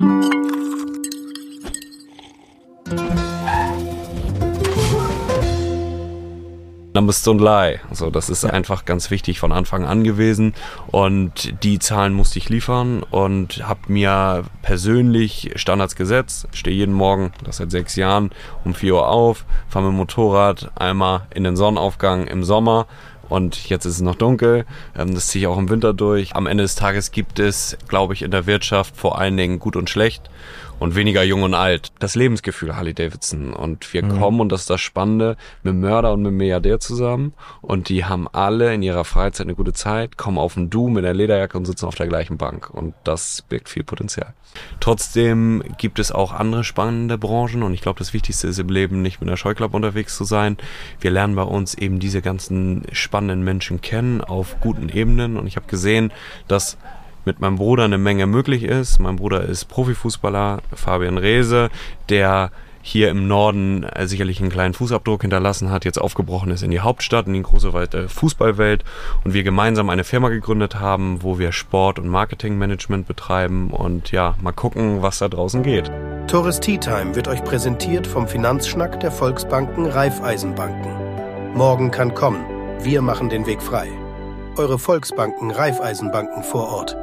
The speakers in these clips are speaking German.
Numbers don't lie. Also das ist einfach ganz wichtig von Anfang an gewesen und die Zahlen musste ich liefern und habe mir persönlich Standards gesetzt. Stehe jeden Morgen, das seit 6 Jahren, um 4 Uhr auf, fahre mit dem Motorrad einmal in den Sonnenaufgang im Sommer. Und jetzt ist es noch dunkel, das ziehe ich auch im Winter durch. Am Ende des Tages gibt es, glaube ich, in der Wirtschaft vor allen Dingen gut und schlecht und weniger jung und alt. Das Lebensgefühl Harley-Davidson. Und wir kommen, und das ist das Spannende, mit Mörder und mit Milliardär zusammen. Und die haben alle in ihrer Freizeit eine gute Zeit, kommen auf ein Du mit der Lederjacke und sitzen auf der gleichen Bank. Und das birgt viel Potenzial. Trotzdem gibt es auch andere spannende Branchen. Und ich glaube, das Wichtigste ist im Leben, nicht mit einer Scheuklappe unterwegs zu sein. Wir lernen bei uns eben diese ganzen spannenden Menschen kennen auf guten Ebenen. Und ich habe gesehen, dass mit meinem Bruder eine Menge möglich ist. Mein Bruder ist Profifußballer, Fabian Reese, der hier im Norden sicherlich einen kleinen Fußabdruck hinterlassen hat, jetzt aufgebrochen ist in die Hauptstadt, in die große weite Fußballwelt und wir gemeinsam eine Firma gegründet haben, wo wir Sport- und Marketingmanagement betreiben und ja, mal gucken, was da draußen geht. Tores Tea Time wird euch präsentiert vom Finanzschnack der Volksbanken Raiffeisenbanken. Morgen kann kommen. Wir machen den Weg frei. Eure Volksbanken Raiffeisenbanken vor Ort.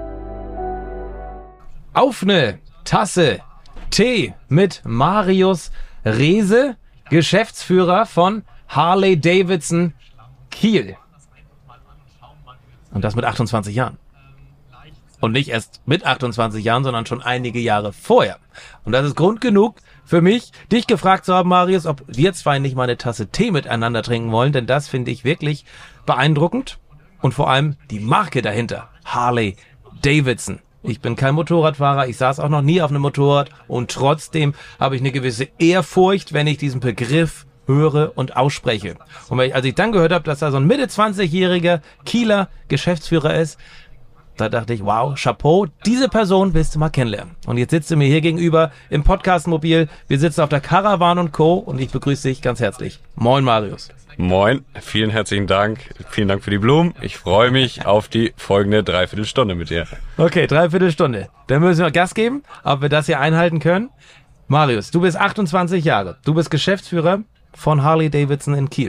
Auf eine Tasse Tee mit Marius Reese, Geschäftsführer von Harley-Davidson Kiel. Und das mit 28 Jahren. Und nicht erst mit 28 Jahren, sondern schon einige Jahre vorher. Und das ist Grund genug für mich, dich gefragt zu haben, Marius, ob wir zwei nicht mal eine Tasse Tee miteinander trinken wollen, denn das finde ich wirklich beeindruckend. Und vor allem die Marke dahinter, Harley-Davidson. Ich bin kein Motorradfahrer, ich saß auch noch nie auf einem Motorrad und trotzdem habe ich eine gewisse Ehrfurcht, wenn ich diesen Begriff höre und ausspreche. Und als ich dann gehört habe, dass da so ein Mitte-20-jähriger Kieler Geschäftsführer ist, da dachte ich, wow, Chapeau, diese Person willst du mal kennenlernen. Und jetzt sitzt du mir hier gegenüber im Podcast-Mobil, wir sitzen auf der Caravan & Co. und ich begrüße dich ganz herzlich. Moin Marius. Moin, vielen herzlichen Dank. Vielen Dank für die Blumen. Ich freue mich auf die folgende Dreiviertelstunde mit dir. Okay, Dreiviertelstunde. Dann müssen wir Gas geben, ob wir das hier einhalten können. Marius, du bist 28 Jahre. Du bist Geschäftsführer von Harley-Davidson in Kiel.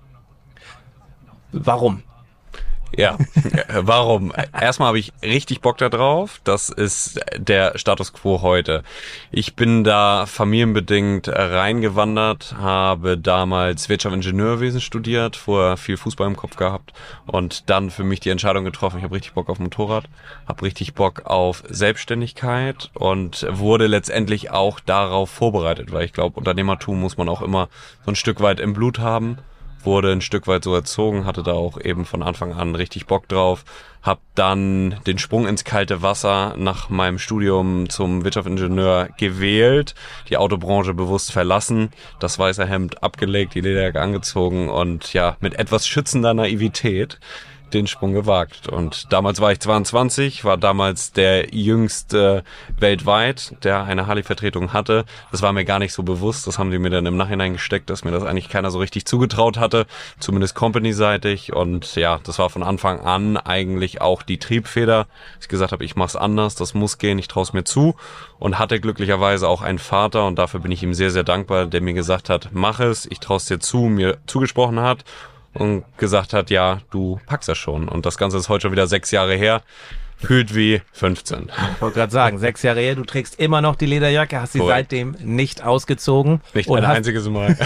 Warum? Ja, warum? Erstmal habe ich richtig Bock da drauf. Das ist der Status quo heute. Ich bin da familienbedingt reingewandert, habe damals Wirtschaft und Ingenieurwesen studiert, vorher viel Fußball im Kopf gehabt und dann für mich die Entscheidung getroffen, ich habe richtig Bock auf Motorrad, habe richtig Bock auf Selbstständigkeit und wurde letztendlich auch darauf vorbereitet, weil ich glaube, Unternehmertum muss man auch immer so ein Stück weit im Blut haben. Wurde ein Stück weit so erzogen, hatte da auch eben von Anfang an richtig Bock drauf, hab dann den Sprung ins kalte Wasser nach meinem Studium zum Wirtschaftsingenieur gewählt, die Autobranche bewusst verlassen, das weiße Hemd abgelegt, die Lederjacke angezogen und ja, mit etwas schützender Naivität den Sprung gewagt. Und damals war ich 22, war damals der jüngste weltweit, der eine Harley-Vertretung hatte. Das war mir gar nicht so bewusst. Das haben die mir dann im Nachhinein gesteckt, dass mir das eigentlich keiner so richtig zugetraut hatte, zumindest company-seitig. Und ja, das war von Anfang an eigentlich auch die Triebfeder. Ich gesagt habe, ich mach's anders, das muss gehen, ich traue es mir zu. Und hatte glücklicherweise auch einen Vater und dafür bin ich ihm sehr, sehr dankbar, der mir gesagt hat, mach es, ich traue es dir zu, mir zugesprochen hat. Und gesagt hat, ja, du packst das schon. Und das Ganze ist heute schon wieder 6 Jahre her. Fühlt wie 15. Ich wollte gerade sagen, 6 Jahre her, du trägst immer noch die Lederjacke, hast sie seitdem nicht ausgezogen. Nicht ein einziges Mal.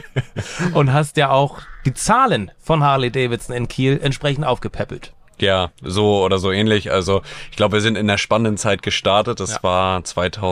Und hast ja auch die Zahlen von Harley-Davidson in Kiel entsprechend aufgepäppelt. Ja, so oder so ähnlich. Also ich glaube, wir sind in der spannenden Zeit gestartet. Das war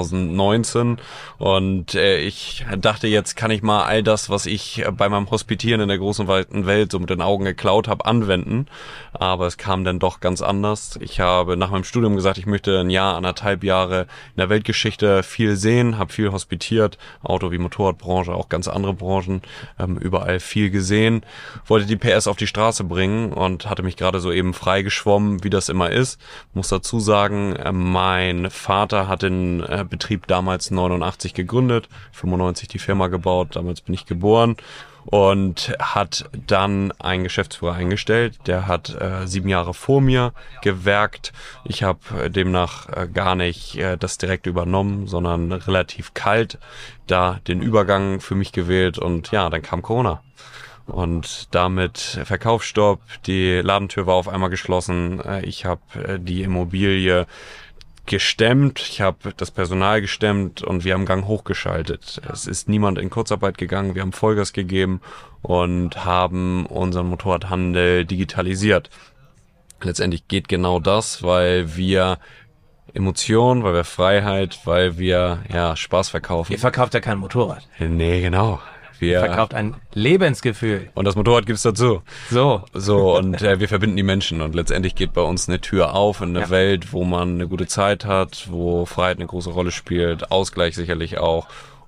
2019 und ich dachte, jetzt kann ich mal all das, was ich bei meinem Hospitieren in der großen weiten Welt so mit den Augen geklaut habe, anwenden. Aber es kam dann doch ganz anders. Ich habe nach meinem Studium gesagt, ich möchte 1,5 Jahre in der Weltgeschichte viel sehen, habe viel hospitiert, Auto- wie Motorradbranche, auch ganz andere Branchen, überall viel gesehen, wollte die PS auf die Straße bringen und hatte mich gerade so eben frei geschwommen, wie das immer ist. Muss dazu sagen, mein Vater hat den Betrieb damals 89 gegründet, 95 die Firma gebaut, damals bin ich geboren und hat dann einen Geschäftsführer eingestellt. Der hat 7 Jahre vor mir gewerkt. Ich habe demnach gar nicht das direkt übernommen, sondern relativ kalt da den Übergang für mich gewählt und ja, dann kam Corona. Und damit Verkaufsstopp, die Ladentür war auf einmal geschlossen. Ich habe die Immobilie gestemmt, ich habe das Personal gestemmt und wir haben Gang hochgeschaltet. Es ist niemand in Kurzarbeit gegangen, wir haben Vollgas gegeben und haben unseren Motorradhandel digitalisiert. Letztendlich geht genau das, weil wir Emotion, weil wir Freiheit, weil wir Spaß verkaufen. Ihr verkauft ja kein Motorrad. Nee, genau. Ihr verkauft ein Lebensgefühl. Und das Motorrad gibt's dazu. So und wir verbinden die Menschen und letztendlich geht bei uns eine Tür auf in eine Welt, wo man eine gute Zeit hat, wo Freiheit eine große Rolle spielt, Ausgleich sicherlich auch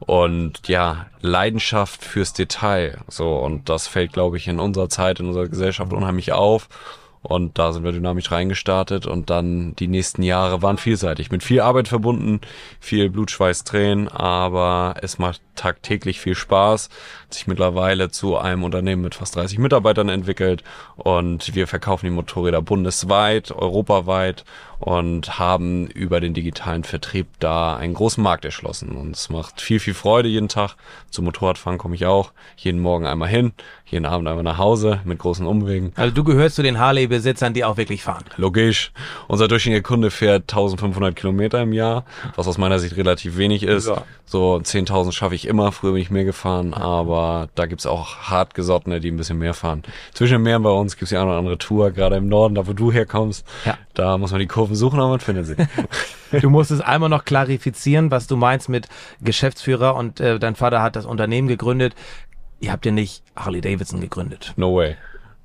und ja, Leidenschaft fürs Detail. So, und das fällt, glaube ich, in unserer Zeit, in unserer Gesellschaft unheimlich auf. Und da sind wir dynamisch reingestartet und dann die nächsten Jahre waren vielseitig. Mit viel Arbeit verbunden, viel Blut, Schweiß, Tränen, aber es macht tagtäglich viel Spaß. Hat sich mittlerweile zu einem Unternehmen mit fast 30 Mitarbeitern entwickelt und wir verkaufen die Motorräder bundesweit, europaweit und haben über den digitalen Vertrieb da einen großen Markt erschlossen. Und es macht viel, viel Freude jeden Tag. Zum Motorradfahren komme ich auch jeden Morgen einmal hin, jeden Abend einmal nach Hause mit großen Umwegen. Also du gehörst zu den Harley-Besitzern, die auch wirklich fahren. Logisch. Unser durchschnittlicher Kunde fährt 1500 Kilometer im Jahr, was aus meiner Sicht relativ wenig ist. Ja. So 10.000 schaffe ich immer. Früher bin ich mehr gefahren, aber da gibt's auch hartgesottene, die ein bisschen mehr fahren. Zwischen den Meeren bei uns gibt's die eine oder andere Tour, gerade im Norden, da wo du herkommst. Ja. Da muss man die Kurven suchen, aber man findet sie. Du musst es einmal noch klarifizieren, was du meinst mit Geschäftsführer und dein Vater hat das Unternehmen gegründet. Ihr habt ja nicht Harley-Davidson gegründet. No way.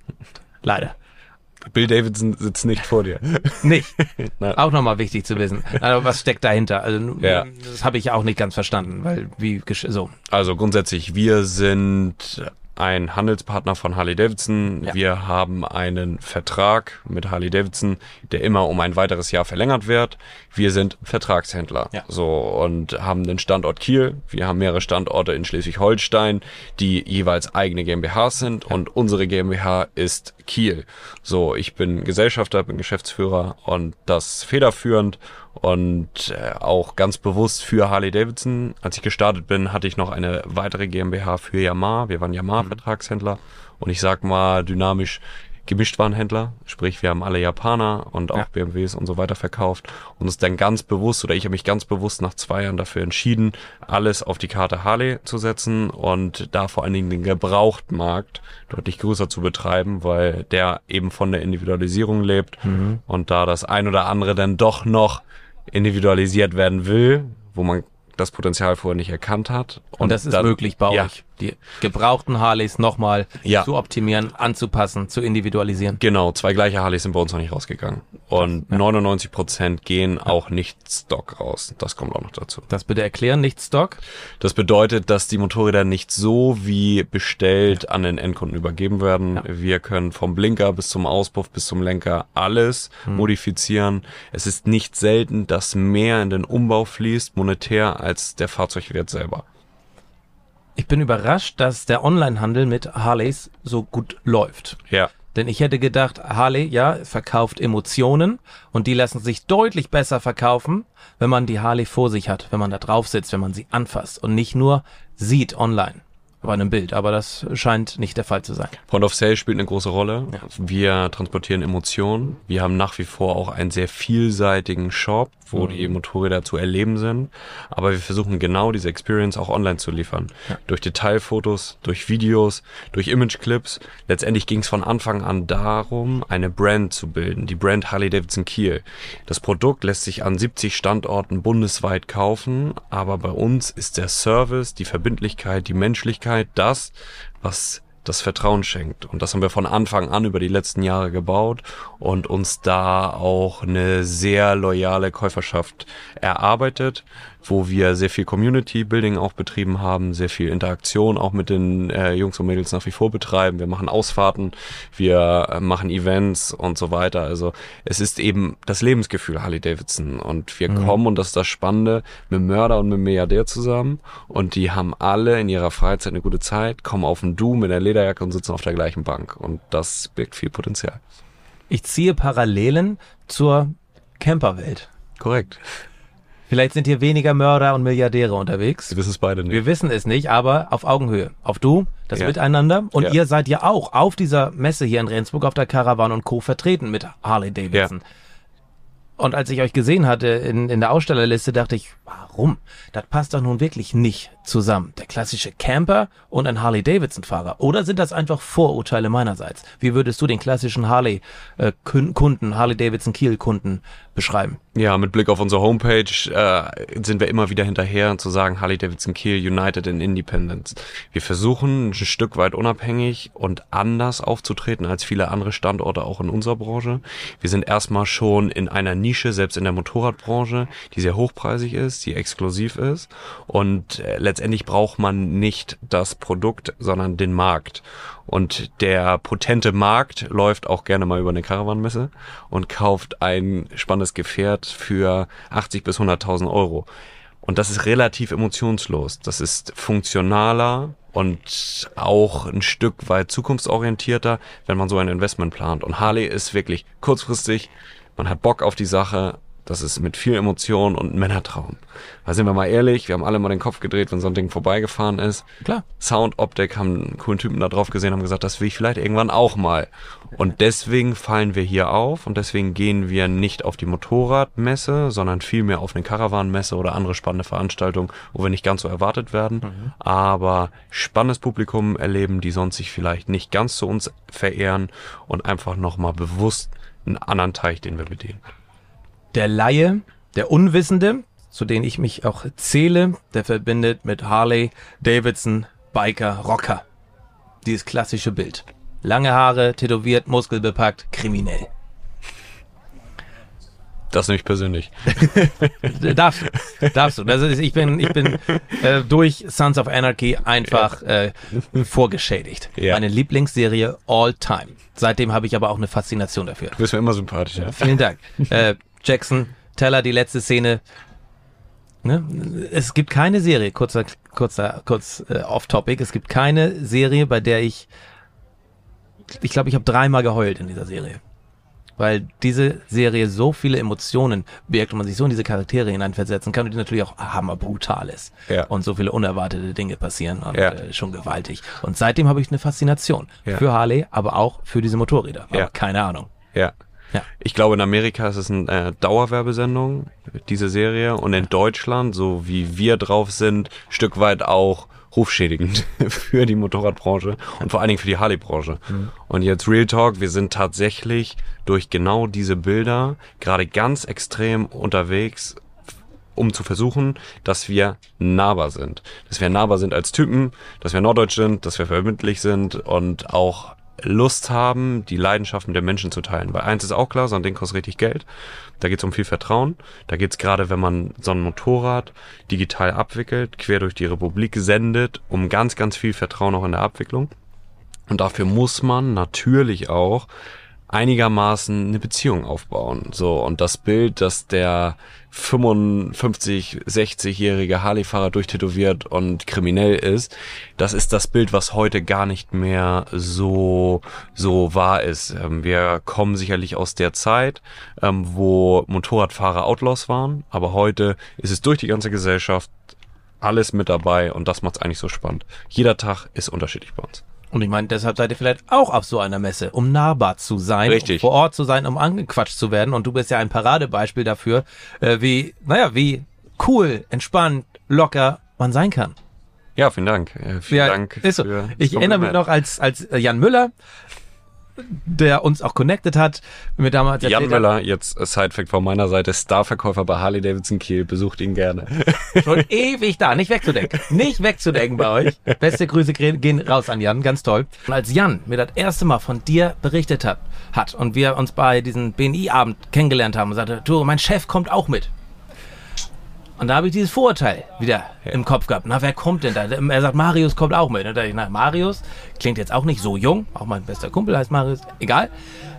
Leider. Bill Davidson sitzt nicht vor dir. Nicht? Auch nochmal wichtig zu wissen. Aber was steckt dahinter? Also das habe ich auch nicht ganz verstanden, weil so. Also grundsätzlich, wir sind ein Handelspartner von Harley-Davidson. Ja. Wir haben einen Vertrag mit Harley-Davidson, der immer um ein weiteres Jahr verlängert wird. Wir sind Vertragshändler. Ja. So, und haben den Standort Kiel. Wir haben mehrere Standorte in Schleswig-Holstein, die jeweils eigene GmbHs sind. Ja. Und unsere GmbH ist Kiel. So, ich bin Gesellschafter, bin Geschäftsführer und das federführend. Und auch ganz bewusst für Harley-Davidson. Als ich gestartet bin, hatte ich noch eine weitere GmbH für Yamaha. Wir waren Yamaha-Vertragshändler und ich sag mal dynamisch Gemischtwarenhändler. Sprich, wir haben alle Japaner und auch BMWs und so weiter verkauft. Und uns dann ganz bewusst, oder ich habe mich ganz bewusst nach 2 Jahren dafür entschieden, alles auf die Karte Harley zu setzen und da vor allen Dingen den Gebrauchtmarkt deutlich größer zu betreiben, weil der eben von der Individualisierung lebt und da das ein oder andere dann doch noch individualisiert werden will, wo man das Potenzial vorher nicht erkannt hat. Und das ist dann möglich bei euch, die gebrauchten Harleys nochmal zu optimieren, anzupassen, zu individualisieren. Genau, 2 gleiche Harleys sind bei uns noch nicht rausgegangen. Und 99% gehen auch nicht Stock raus. Das kommt auch noch dazu. Das bitte erklären, nicht Stock? Das bedeutet, dass die Motorräder nicht so wie bestellt an den Endkunden übergeben werden. Ja. Wir können vom Blinker bis zum Auspuff bis zum Lenker alles modifizieren. Es ist nicht selten, dass mehr in den Umbau fließt, monetär, als der Fahrzeugwert selber. Ich bin überrascht, dass der Onlinehandel mit Harleys so gut läuft. Ja. Denn ich hätte gedacht, Harley, verkauft Emotionen und die lassen sich deutlich besser verkaufen, wenn man die Harley vor sich hat, wenn man da drauf sitzt, wenn man sie anfasst und nicht nur sieht online bei einem Bild. Aber das scheint nicht der Fall zu sein. Point of Sale spielt eine große Rolle. Ja. Wir transportieren Emotionen. Wir haben nach wie vor auch einen sehr vielseitigen Shop, wo die Motorräder zu erleben sind. Aber wir versuchen genau diese Experience auch online zu liefern. Ja. Durch Detailfotos, durch Videos, durch Imageclips. Letztendlich ging es von Anfang an darum, eine Brand zu bilden. Die Brand Harley-Davidson Kiel. Das Produkt lässt sich an 70 Standorten bundesweit kaufen. Aber bei uns ist der Service, die Verbindlichkeit, die Menschlichkeit das, was das Vertrauen schenkt. Und das haben wir von Anfang an über die letzten Jahre gebaut und uns da auch eine sehr loyale Käuferschaft erarbeitet, wo wir sehr viel Community-Building auch betrieben haben, sehr viel Interaktion auch mit den Jungs und Mädels nach wie vor betreiben. Wir machen Ausfahrten, wir machen Events und so weiter. Also es ist eben das Lebensgefühl Harley-Davidson und wir kommen, und das ist das Spannende, mit einem Mörder und mit einem Milliardär zusammen und die haben alle in ihrer Freizeit eine gute Zeit, kommen auf ein Du mit der Lederjacke und sitzen auf der gleichen Bank und das birgt viel Potenzial. Ich ziehe Parallelen zur Camperwelt. Korrekt. Vielleicht sind hier weniger Mörder und Milliardäre unterwegs. Wir wissen es beide nicht. Wir wissen es nicht, aber auf Augenhöhe. Auf Du, das Ja. Miteinander. Und Ja. ihr seid ja auch auf dieser Messe hier in Rendsburg auf der Caravan & Co. vertreten mit Harley Davidson. Und als ich euch gesehen hatte in der Ausstellerliste, dachte ich, warum? Das passt doch nun wirklich nicht zusammen. Der klassische Camper und ein Harley-Davidson-Fahrer. Oder sind das einfach Vorurteile meinerseits? Wie würdest du den klassischen Harley-Kunden, Harley-Davidson-Kiel-Kunden beschreiben? Ja, mit Blick auf unsere Homepage sind wir immer wieder hinterher zu sagen, Harley-Davidson Kiel United in Independence. Wir versuchen ein Stück weit unabhängig und anders aufzutreten als viele andere Standorte auch in unserer Branche. Wir sind erstmal schon in einer Nische, selbst in der Motorradbranche, die sehr hochpreisig ist, die exklusiv ist und letztendlich braucht man nicht das Produkt, sondern den Markt. Und der potente Markt läuft auch gerne mal über eine Caravan-Messe und kauft ein spannendes Gefährt für 80.000 bis 100.000 Euro. Und das ist relativ emotionslos. Das ist funktionaler und auch ein Stück weit zukunftsorientierter, wenn man so ein Investment plant. Und Harley ist wirklich kurzfristig, man hat Bock auf die Sache. Das ist mit viel Emotion und Männertraum. Weil sind wir mal ehrlich, wir haben alle mal den Kopf gedreht, wenn so ein Ding vorbeigefahren ist. Klar. Sound, Optik, haben einen coolen Typen da drauf gesehen, haben gesagt, das will ich vielleicht irgendwann auch mal. Und deswegen fallen wir hier auf und deswegen gehen wir nicht auf die Motorradmesse, sondern vielmehr auf eine Caravan-Messe oder andere spannende Veranstaltungen, wo wir nicht ganz so erwartet werden, aber spannendes Publikum erleben, die sonst sich vielleicht nicht ganz zu uns verehren und einfach nochmal bewusst einen anderen Teich, den wir bedienen. Der Laie, der Unwissende, zu denen ich mich auch zähle, der verbindet mit Harley Davidson Biker Rocker. Dieses klassische Bild. Lange Haare, tätowiert, muskelbepackt, kriminell. Das nehme ich persönlich. Darfst du. Das ist, ich bin durch Sons of Anarchy einfach vorgeschädigt. Ja. Meine Lieblingsserie all time. Seitdem habe ich aber auch eine Faszination dafür. Du bist mir immer sympathisch, ja. Vielen Dank. Jackson, Teller, die letzte Szene. Ne? Es gibt keine Serie, kurz off-topic, es gibt keine Serie, bei der ich glaube, ich habe 3-mal geheult in dieser Serie. Weil diese Serie so viele Emotionen birgt und man sich so in diese Charaktere hineinversetzen kann und die natürlich auch hammerbrutal ist. Ja. Und so viele unerwartete Dinge passieren und Ja. Schon gewaltig. Und seitdem habe ich eine Faszination für Harley, aber auch für diese Motorräder. Aber Ja. keine Ahnung. Ja. Ja. Ich glaube, in Amerika ist es eine Dauerwerbesendung, diese Serie. Und in Deutschland, so wie wir drauf sind, Stück weit auch rufschädigend für die Motorradbranche und vor allen Dingen für die Harley-Branche. Und jetzt Real Talk, wir sind tatsächlich durch genau diese Bilder gerade ganz extrem unterwegs, um zu versuchen, dass wir nahbar sind. Dass wir nahbar sind als Typen, dass wir norddeutsch sind, dass wir verbindlich sind und auch Lust haben, die Leidenschaften der Menschen zu teilen. Weil eins ist auch klar, so ein Ding kostet richtig Geld. Da geht's um viel Vertrauen. Da geht's gerade, wenn man so ein Motorrad digital abwickelt, quer durch die Republik sendet, um ganz, ganz viel Vertrauen auch in der Abwicklung. Und dafür muss man natürlich auch einigermaßen eine Beziehung aufbauen. So, und das Bild, dass der 55-, 60-jährige Harley-Fahrer durchtätowiert und kriminell ist, das ist das Bild, was heute gar nicht mehr so wahr ist. Wir kommen sicherlich aus der Zeit, wo Motorradfahrer Outlaws waren, aber heute ist es durch die ganze Gesellschaft alles mit dabei und das macht's eigentlich so spannend. Jeder Tag ist unterschiedlich bei uns. Und ich meine, deshalb seid ihr vielleicht auch auf so einer Messe, um nahbar zu sein, Richtig. Um vor Ort zu sein, um angequatscht zu werden. Und du bist ja ein Paradebeispiel dafür, wie cool, entspannt, locker man sein kann. Ja, vielen Dank. Vielen Dank. Ist so. für das Ich erinnere mich Kompliment. noch als Jan Müller der uns auch connected hat. Mir damals Jan Möller, jetzt Sidefact von meiner Seite, Starverkäufer bei Harley-Davidson Kiel, besucht ihn gerne. Schon ewig da, nicht wegzudenken. Nicht wegzudenken bei euch. Beste Grüße gehen raus an Jan, ganz toll. Und als Jan mir das erste Mal von dir berichtet hat und wir uns bei diesem BNI-Abend kennengelernt haben und sagte, du, mein Chef kommt auch mit. Und da habe ich dieses Vorurteil wieder im Kopf gehabt. Na, wer kommt denn da? Er sagt, Marius kommt auch mit. Und da dachte ich, na, Marius klingt jetzt auch nicht so jung. Auch mein bester Kumpel heißt Marius. Egal.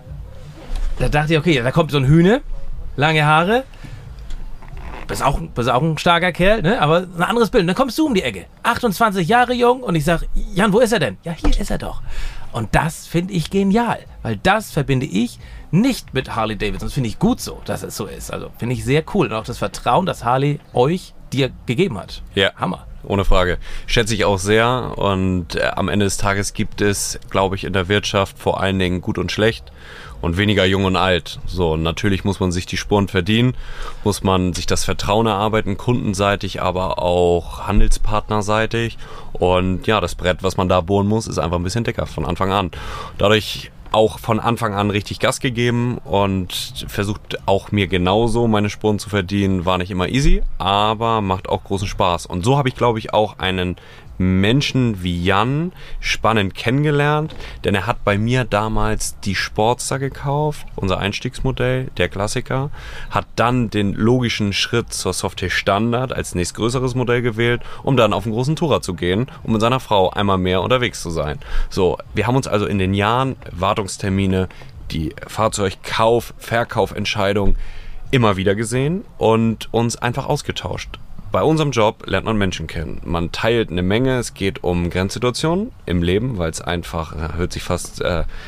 Da dachte ich, okay, da kommt so ein Hühne, lange Haare. Bist auch ein starker Kerl, ne? Aber ein anderes Bild. Und dann kommst du um die Ecke. 28 Jahre jung. Und ich sage, Jan, wo ist er denn? Ja, hier ist er doch. Und das finde ich genial. Weil das verbinde ich nicht mit Harley Davidson. Das finde ich gut so, dass es so ist. Also finde ich sehr cool. Und auch das Vertrauen, das Harley dir gegeben hat. Ja. Hammer. Ohne Frage. Schätze ich auch sehr. Und am Ende des Tages gibt es, glaube ich, in der Wirtschaft vor allen Dingen gut und schlecht und weniger jung und alt. So, und natürlich muss man sich die Spuren verdienen, muss man sich das Vertrauen erarbeiten, kundenseitig, aber auch handelspartnerseitig. Und ja, das Brett, was man da bohren muss, ist einfach ein bisschen dicker von Anfang an. Dadurch auch von Anfang an richtig Gas gegeben und versucht auch mir genauso meine Spuren zu verdienen. War nicht immer easy, aber macht auch großen Spaß. Und so habe ich, glaube ich, auch einen Menschen wie Jan spannend kennengelernt, denn er hat bei mir damals die Sportster gekauft, unser Einstiegsmodell, der Klassiker, hat dann den logischen Schritt zur Softail Standard als nächstgrößeres Modell gewählt, um dann auf einen großen Tourer zu gehen, um mit seiner Frau einmal mehr unterwegs zu sein. So, wir haben uns also in den Jahren Wartungstermine, die Fahrzeugkauf, Verkaufentscheidung immer wieder gesehen und uns einfach ausgetauscht. Bei unserem Job lernt man Menschen kennen. Man teilt eine Menge. Es geht um Grenzsituationen im Leben, weil es einfach, hört sich fast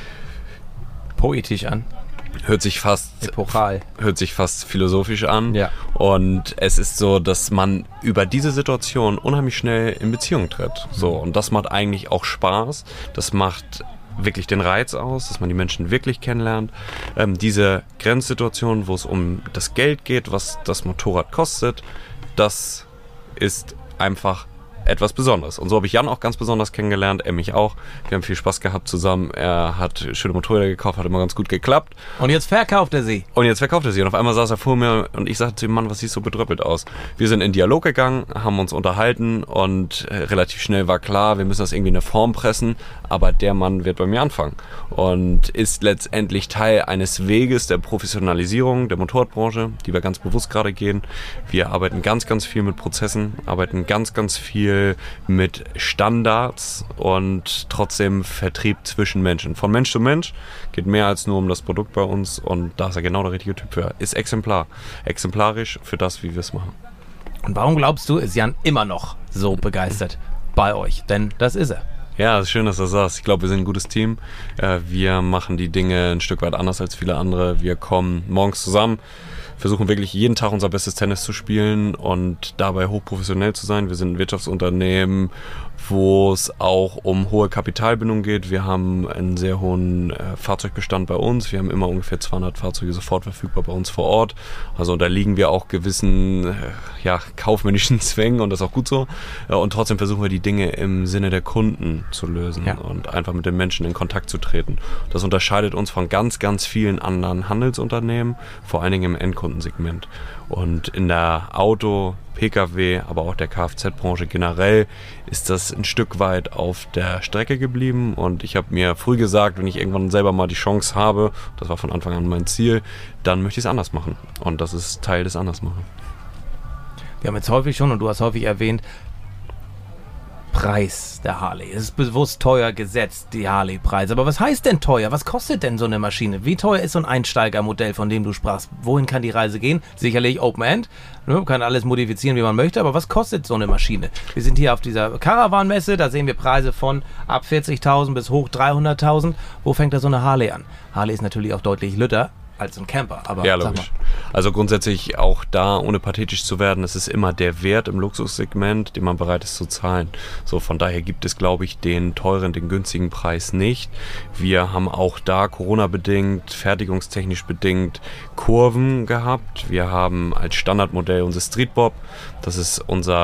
poetisch an. Hört sich fast epochal. Hört sich fast philosophisch an. Ja. Und es ist so, dass man über diese Situation unheimlich schnell in Beziehung tritt. So, und das macht eigentlich auch Spaß. Das macht wirklich den Reiz aus, dass man die Menschen wirklich kennenlernt. Diese Grenzsituation, wo es um das Geld geht, was das Motorrad kostet, das ist einfach etwas Besonderes. Und so habe ich Jan auch ganz besonders kennengelernt, er mich auch. Wir haben viel Spaß gehabt zusammen. Er hat schöne Motorräder gekauft, hat immer ganz gut geklappt. Und jetzt verkauft er sie. Und auf einmal saß er vor mir und ich sagte zu ihm, Mann, was siehst du so bedröppelt aus? Wir sind in Dialog gegangen, haben uns unterhalten und relativ schnell war klar, wir müssen das irgendwie in eine Form pressen, aber der Mann wird bei mir anfangen und ist letztendlich Teil eines Weges der Professionalisierung der Motorradbranche, die wir ganz bewusst gerade gehen. Wir arbeiten ganz, ganz viel mit Prozessen, arbeiten ganz, ganz viel mit Standards und trotzdem Vertrieb zwischen Menschen. Von Mensch zu Mensch geht mehr als nur um das Produkt bei uns und da ist er genau der richtige Typ für. Ist exemplarisch für das, wie wir es machen. Und warum glaubst du, ist Jan immer noch so begeistert bei euch? Denn das ist er. Ja, es ist schön, dass du das sagst. Ich glaube, wir sind ein gutes Team. Wir machen die Dinge ein Stück weit anders als viele andere. Wir kommen morgens zusammen, versuchen wirklich jeden Tag unser bestes Tennis zu spielen und dabei hochprofessionell zu sein. Wir sind ein Wirtschaftsunternehmen, wo es auch um hohe Kapitalbindung geht. Wir haben einen sehr hohen Fahrzeugbestand bei uns. Wir haben immer ungefähr 200 Fahrzeuge sofort verfügbar bei uns vor Ort. Also unterliegen wir auch gewissen kaufmännischen Zwängen und das ist auch gut so. Und trotzdem versuchen wir die Dinge im Sinne der Kunden zu lösen und einfach mit den Menschen in Kontakt zu treten. Das unterscheidet uns von ganz, ganz vielen anderen Handelsunternehmen, vor allen Dingen im Endkundensegment. Und in der Auto-, Pkw, aber auch der Kfz-Branche generell ist das ein Stück weit auf der Strecke geblieben. Und ich habe mir früh gesagt, wenn ich irgendwann selber mal die Chance habe, das war von Anfang an mein Ziel, dann möchte ich es anders machen. Und das ist Teil des Andersmachen. Wir haben jetzt häufig schon, und du hast häufig erwähnt, Preis der Harley. Es ist bewusst teuer gesetzt, die Harley-Preise. Aber was heißt denn teuer? Was kostet denn so eine Maschine? Wie teuer ist so ein Einsteigermodell, von dem du sprachst? Wohin kann die Reise gehen? Sicherlich Open End. Man kann alles modifizieren, wie man möchte. Aber was kostet so eine Maschine? Wir sind hier auf dieser Caravan-Messe. Da sehen wir Preise von ab 40.000 bis hoch 300.000. Wo fängt da so eine Harley an? Harley ist natürlich auch deutlich lütter als ein Camper, aber ja, logisch. Also grundsätzlich auch da, ohne pathetisch zu werden, es ist immer der Wert im Luxussegment, den man bereit ist zu zahlen. So, von daher gibt es, glaube ich, den teuren, den günstigen Preis nicht. Wir haben auch da Corona-bedingt, fertigungstechnisch bedingt Kurven gehabt. Wir haben als Standardmodell unser Street Bob. Das ist unser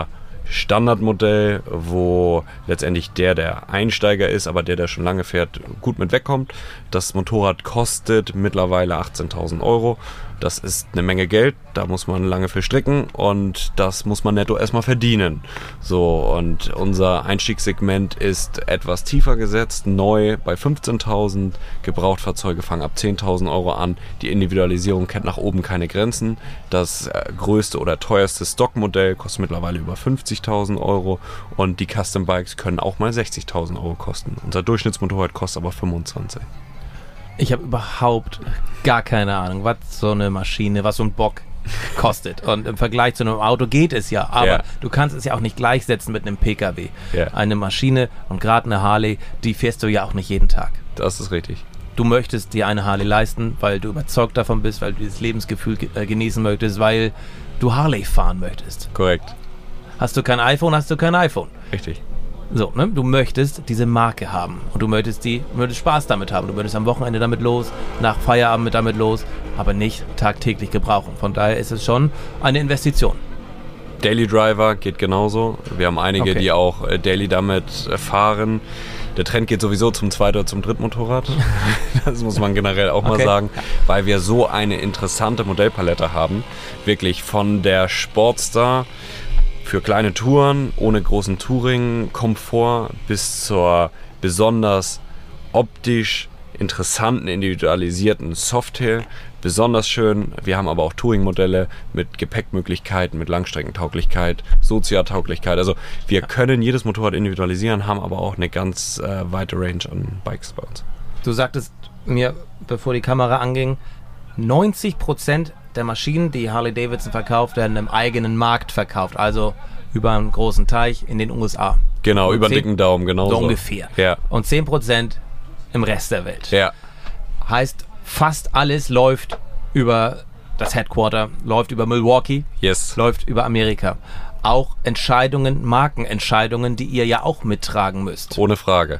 Standardmodell, wo letztendlich der Einsteiger ist, aber der schon lange fährt, gut mit wegkommt. Das Motorrad kostet mittlerweile 18.000 Euro. Das ist eine Menge Geld, da muss man lange für stricken und das muss man netto erstmal verdienen. So, und unser Einstiegssegment ist etwas tiefer gesetzt, neu bei 15.000, Gebrauchtfahrzeuge fangen ab 10.000 Euro an. Die Individualisierung kennt nach oben keine Grenzen. Das größte oder teuerste Stockmodell kostet mittlerweile über 50.000 Euro und die Custom Bikes können auch mal 60.000 Euro kosten. Unser Durchschnittsmotorrad kostet aber 25. Ich habe überhaupt gar keine Ahnung, was so eine Maschine, was so ein Bock kostet. Und im Vergleich zu einem Auto geht es ja, aber du kannst es ja auch nicht gleichsetzen mit einem PKW. Ja. Eine Maschine und gerade eine Harley, die fährst du ja auch nicht jeden Tag. Das ist richtig. Du möchtest dir eine Harley leisten, weil du überzeugt davon bist, weil du dieses Lebensgefühl genießen möchtest, weil du Harley fahren möchtest. Korrekt. Hast du kein iPhone, hast du kein iPhone. Richtig. So, ne? Du möchtest diese Marke haben und du möchtest Spaß damit haben. Du möchtest am Wochenende damit los, nach Feierabend damit los, aber nicht tagtäglich gebrauchen. Von daher ist es schon eine Investition. Daily Driver geht genauso. Wir haben einige, die auch daily damit fahren. Der Trend geht sowieso zum zweiten oder zum dritten Motorrad. Das muss man generell auch mal sagen, weil wir so eine interessante Modellpalette haben. Wirklich von der Sportster für kleine Touren, ohne großen Touring-Komfort bis zur besonders optisch interessanten, individualisierten Softail. Besonders schön. Wir haben aber auch Touring-Modelle mit Gepäckmöglichkeiten, mit Langstreckentauglichkeit, Soziatauglichkeit. Also wir können jedes Motorrad individualisieren, haben aber auch eine ganz weite Range an Bikes bei uns. Du sagtest mir, bevor die Kamera anging, 90% der Maschinen, die Harley-Davidson verkauft, werden im eigenen Markt verkauft, also über einen großen Teich in den USA. Genau, über einen dicken Daumen, genau so. Ungefähr. Ja. Und 10% im Rest der Welt. Ja. Heißt, fast alles läuft über das Headquarter, läuft über Milwaukee, läuft über Amerika. Auch Entscheidungen, Markenentscheidungen, die ihr ja auch mittragen müsst. Ohne Frage.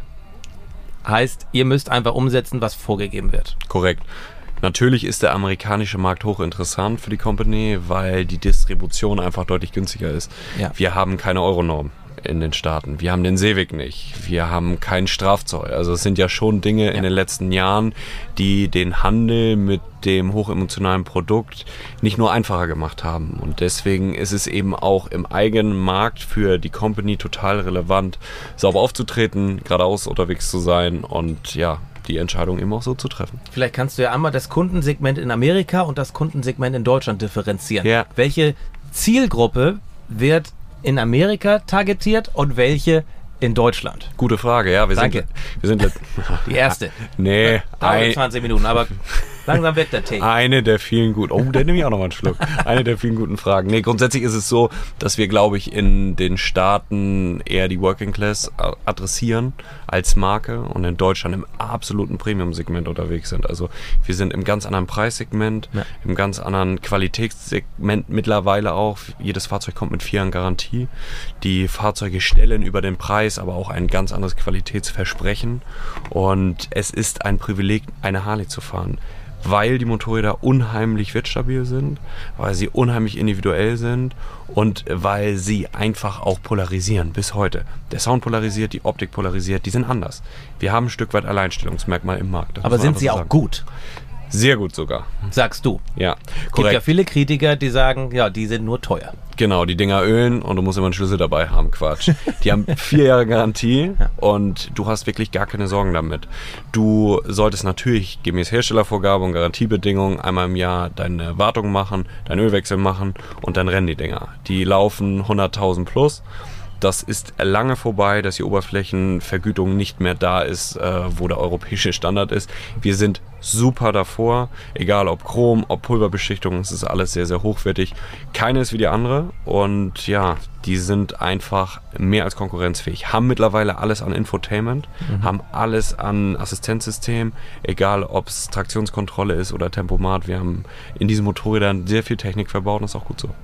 Heißt, ihr müsst einfach umsetzen, was vorgegeben wird. Korrekt. Natürlich ist der amerikanische Markt hochinteressant für die Company, weil die Distribution einfach deutlich günstiger ist. Ja. Wir haben keine Euronorm in den Staaten. Wir haben den Seeweg nicht. Wir haben keinen Strafzoll. Also es sind ja schon Dinge in den letzten Jahren, die den Handel mit dem hochemotionalen Produkt nicht nur einfacher gemacht haben. Und deswegen ist es eben auch im eigenen Markt für die Company total relevant, sauber aufzutreten, geradeaus unterwegs zu sein und ja, die Entscheidung eben auch so zu treffen. Vielleicht kannst du ja einmal das Kundensegment in Amerika und das Kundensegment in Deutschland differenzieren. Ja. Welche Zielgruppe wird in Amerika targetiert und welche in Deutschland? Gute Frage, ja. Wir sind die erste. Nee. 20 Minuten, aber langsam wird der Tee. Eine der vielen guten, der nehme ich auch noch mal einen Schluck. Eine der vielen guten Fragen. Nee, grundsätzlich ist es so, dass wir, glaube ich, in den Staaten eher die Working Class adressieren als Marke und in Deutschland im absoluten Premium-Segment unterwegs sind. Also wir sind im ganz anderen Preissegment, im ganz anderen Qualitätssegment mittlerweile auch. Jedes Fahrzeug kommt mit 4 Jahren Garantie. Die Fahrzeuge stellen über den Preis aber auch ein ganz anderes Qualitätsversprechen und es ist ein Privileg, eine Harley zu fahren, weil die Motorräder unheimlich wertstabil sind, weil sie unheimlich individuell sind und weil sie einfach auch polarisieren bis heute. Der Sound polarisiert, die Optik polarisiert, die sind anders. Wir haben ein Stück weit Alleinstellungsmerkmal im Markt. Aber sind sie auch gut? Sehr gut sogar. Sagst du? Ja, korrekt. Es gibt ja viele Kritiker, die sagen, ja, die sind nur teuer. Genau, die Dinger ölen und du musst immer einen Schlüssel dabei haben, Quatsch. Die haben 4 Jahre Garantie und du hast wirklich gar keine Sorgen damit. Du solltest natürlich gemäß Herstellervorgabe und Garantiebedingungen einmal im Jahr deine Wartung machen, deinen Ölwechsel machen und dann rennen die Dinger. Die laufen 100.000 plus. Das ist lange vorbei, dass die Oberflächenvergütung nicht mehr da ist, wo der europäische Standard ist. Wir sind super davor, egal ob Chrom, ob Pulverbeschichtung, es ist alles sehr, sehr hochwertig. Keine ist wie die andere und ja, die sind einfach mehr als konkurrenzfähig. Haben mittlerweile alles an Infotainment, haben alles an Assistenzsystem, egal ob es Traktionskontrolle ist oder Tempomat. Wir haben in diesen Motorrädern sehr viel Technik verbaut und das ist auch gut so.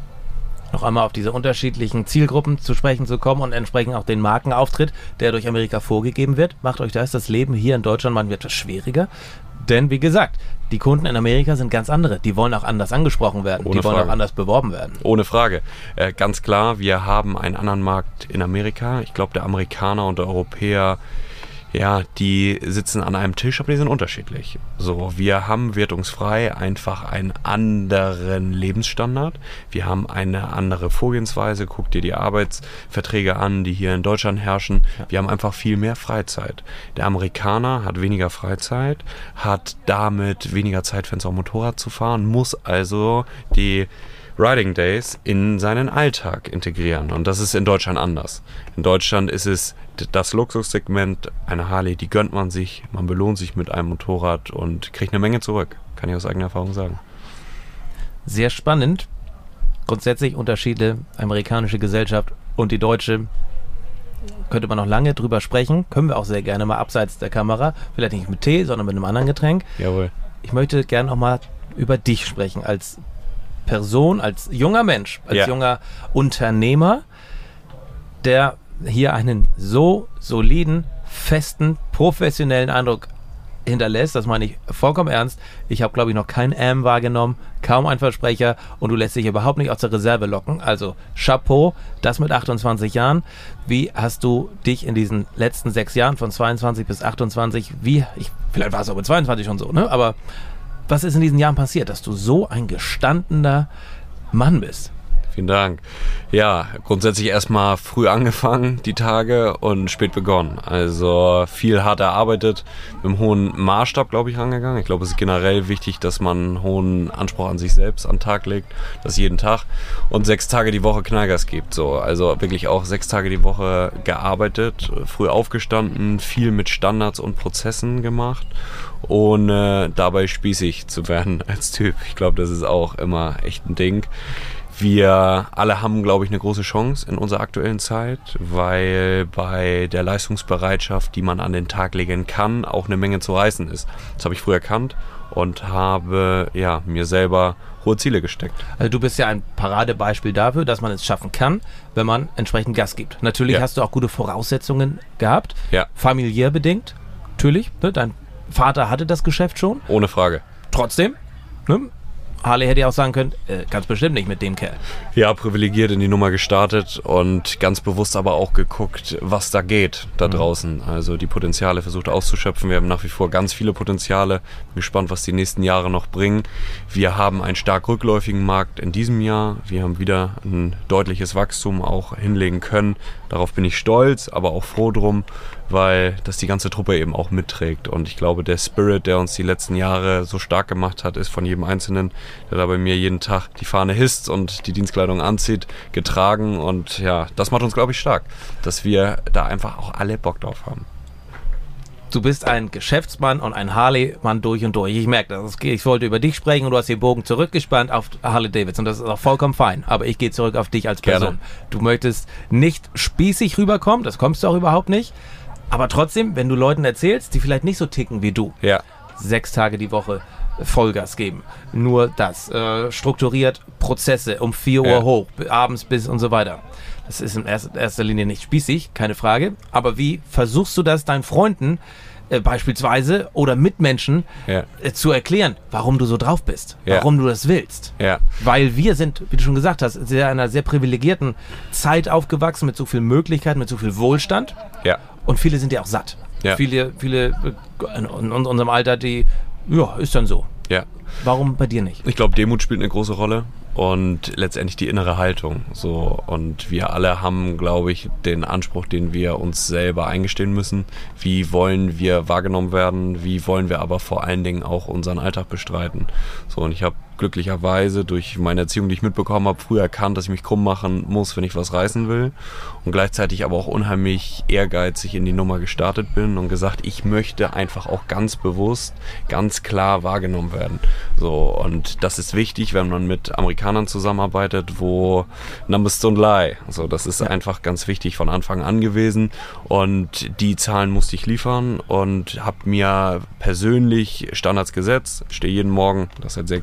Noch einmal auf diese unterschiedlichen Zielgruppen zu sprechen zu kommen und entsprechend auch den Markenauftritt, der durch Amerika vorgegeben wird. Macht euch das Leben hier in Deutschland mal etwas schwieriger? Denn wie gesagt, die Kunden in Amerika sind ganz andere. Die wollen auch anders angesprochen werden. Ohne die wollen Frage. auch anders beworben werden. Ohne Frage. Ganz klar, wir haben einen anderen Markt in Amerika. Ich glaube, der Amerikaner und der Europäer, ja, die sitzen an einem Tisch, aber die sind unterschiedlich. So, wir haben wertungsfrei einfach einen anderen Lebensstandard. Wir haben eine andere Vorgehensweise. Guck dir die Arbeitsverträge an, die hier in Deutschland herrschen. Wir haben einfach viel mehr Freizeit. Der Amerikaner hat weniger Freizeit, hat damit weniger Zeitfenster, um Motorrad zu fahren, muss also die Riding Days in seinen Alltag integrieren. Und das ist in Deutschland anders. In Deutschland ist es das Luxussegment, eine Harley, die gönnt man sich, man belohnt sich mit einem Motorrad und kriegt eine Menge zurück. Kann ich aus eigener Erfahrung sagen. Sehr spannend. Grundsätzlich Unterschiede, amerikanische Gesellschaft und die deutsche. Könnte man noch lange drüber sprechen. Können wir auch sehr gerne mal abseits der Kamera. Vielleicht nicht mit Tee, sondern mit einem anderen Getränk. Jawohl. Ich möchte gerne noch mal über dich sprechen als Person, als junger Mensch, als junger Unternehmer, der hier einen so soliden, festen, professionellen Eindruck hinterlässt. Das meine ich vollkommen ernst. Ich habe, glaube ich, noch kein wahrgenommen, kaum ein Versprecher und du lässt dich überhaupt nicht aus der Reserve locken. Also Chapeau, das mit 28 Jahren. Wie hast du dich in diesen letzten 6 Jahren von 22 bis 28, vielleicht war es auch mit 22 schon so, ne? Aber was ist in diesen Jahren passiert, dass du so ein gestandener Mann bist? Vielen Dank. Ja, grundsätzlich erstmal früh angefangen, die Tage, und spät begonnen. Also viel hart erarbeitet, mit einem hohen Maßstab, glaube ich, rangegangen. Ich glaube, es ist generell wichtig, dass man einen hohen Anspruch an sich selbst an den Tag legt, das jeden Tag, und 6 Tage die Woche Knallgas gibt. So, also wirklich auch 6 Tage die Woche gearbeitet, früh aufgestanden, viel mit Standards und Prozessen gemacht, ohne dabei spießig zu werden als Typ. Ich glaube, das ist auch immer echt ein Ding. Wir alle haben, glaube ich, eine große Chance in unserer aktuellen Zeit, weil bei der Leistungsbereitschaft, die man an den Tag legen kann, auch eine Menge zu reißen ist. Das habe ich früh erkannt und habe mir selber hohe Ziele gesteckt. Also du bist ja ein Paradebeispiel dafür, dass man es schaffen kann, wenn man entsprechend Gas gibt. Natürlich hast du auch gute Voraussetzungen gehabt, familiär bedingt, natürlich. Ne? Dein Vater hatte das Geschäft schon. Ohne Frage. Trotzdem, ne? Harley hätte ja auch sagen können, ganz bestimmt nicht mit dem Kerl. Ja, privilegiert in die Nummer gestartet und ganz bewusst aber auch geguckt, was da geht da draußen. Also die Potenziale versucht auszuschöpfen. Wir haben nach wie vor ganz viele Potenziale. Bin gespannt, was die nächsten Jahre noch bringen. Wir haben einen stark rückläufigen Markt in diesem Jahr. Wir haben wieder ein deutliches Wachstum auch hinlegen können. Darauf bin ich stolz, aber auch froh drum, weil das die ganze Truppe eben auch mitträgt. Und ich glaube, der Spirit, der uns die letzten Jahre so stark gemacht hat, ist von jedem Einzelnen, der da bei mir jeden Tag die Fahne hisst und die Dienstkleidung anzieht, getragen. Und ja, das macht uns, glaube ich, stark, dass wir da einfach auch alle Bock drauf haben. Du bist ein Geschäftsmann und ein Harley-Mann durch und durch. Ich merke das. Ich wollte über dich sprechen und du hast den Bogen zurückgespannt auf Harley Davidson. Das ist auch vollkommen fein. Aber ich gehe zurück auf dich als Person. Gerne. Du möchtest nicht spießig rüberkommen. Das kommst du auch überhaupt nicht. Aber trotzdem, wenn du Leuten erzählst, die vielleicht nicht so ticken wie du, 6 Tage die Woche Vollgas geben, nur das, strukturiert Prozesse um 4 Uhr hoch, abends bis und so weiter. Das ist in erster Linie nicht spießig, keine Frage. Aber wie versuchst du das deinen Freunden beispielsweise oder Mitmenschen zu erklären, warum du so drauf bist, warum du das willst? Weil wir sind, wie du schon gesagt hast, in einer sehr privilegierten Zeit aufgewachsen, mit so viel Möglichkeiten, mit so viel Wohlstand. Und viele sind ja auch satt. Viele in unserem Alter, die, ist dann so. Warum bei dir nicht? Ich glaube, Demut spielt eine große Rolle und letztendlich die innere Haltung. So, und wir alle haben, glaube ich, den Anspruch, den wir uns selber eingestehen müssen. Wie wollen wir wahrgenommen werden? Wie wollen wir aber vor allen Dingen auch unseren Alltag bestreiten? So, und ich habe glücklicherweise durch meine Erziehung, die ich mitbekommen habe, früh erkannt, dass ich mich krumm machen muss, wenn ich was reißen will. Und gleichzeitig aber auch unheimlich ehrgeizig in die Nummer gestartet bin und gesagt, ich möchte einfach auch ganz bewusst, ganz klar wahrgenommen werden. So, und das ist wichtig, wenn man mit Amerikanern zusammenarbeitet, wo Numbers don't lie. So, das ist einfach ganz wichtig von Anfang an gewesen. Und die Zahlen musste ich liefern und habe mir persönlich Standards gesetzt. Stehe jeden Morgen, das seit 6 Jahren,